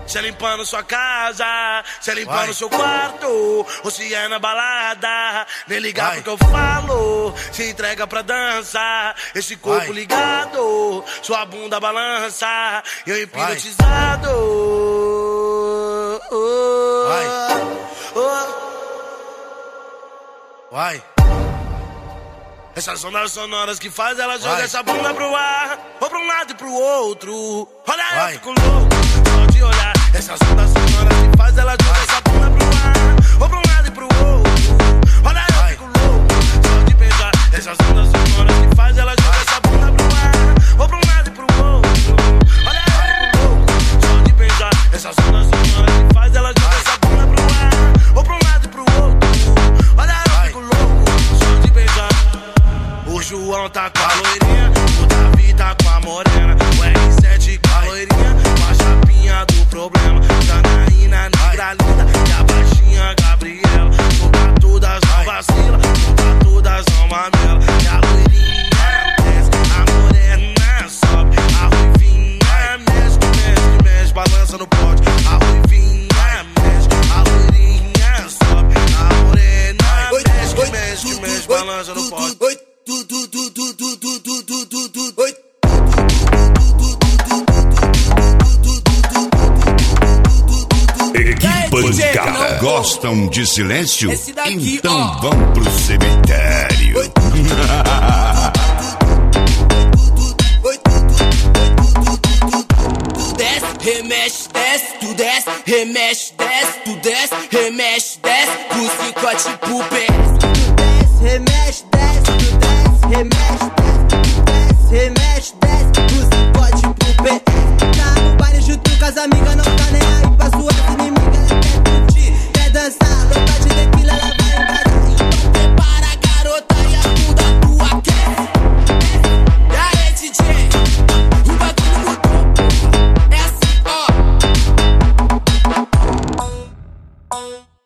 Se é limpando sua casa, se é limpando seu quarto, ou se é na balada, nem ligar pro que eu falo. Se entrega pra dança, esse corpo ligado, sua bunda balança, eu hipnotizado. Vai. Essas ondas sonoras que faz ela joga essa bunda pro ar, ou pra um lado e pro outro. Olha, eu fico louco só de olhar. Essas ondas sonoras que faz ela joga essa bunda pro ar, ou pra um lado e pro outro. Olha, eu fico louco só de pensar. Essas ondas sonoras que faz ela joga essa bunda pro ar, ou pra um lado e pro outro. Olha, eu fico louco só de pensar. Essas ondas sonoras que faz ela joga essa bunda pro ar, ou pra um lado e pro outro. Olha, eu fico louco só de pensar. O João tá com a loirinha, o Davi tá com a morena, o R7 com a loirinha, com a chapinha do problema, Janaína, negra linda e a baixinha Gabriela. Toda todas não vacila, toda todas não mamela. E a loirinha desce, a morena sobe, a ruivinha mexe, mexe, mexe, balança no pote. A ruivinha mexe, a loirinha sobe, a morena mexe, mexe, mexe, balança no pote. Equipas de cara gostam de silêncio? Então vão pro cemitério. Tu desce, remexe, desce, tu desce, remexe, desce, tu desce, remexe, desce, pro cicote pro pé. Tu desce, remexe, desce, tu desce, remexe, desce, tu desce, remexe, desce, pro cicote pro pé. Tá no baile junto com as amigas, não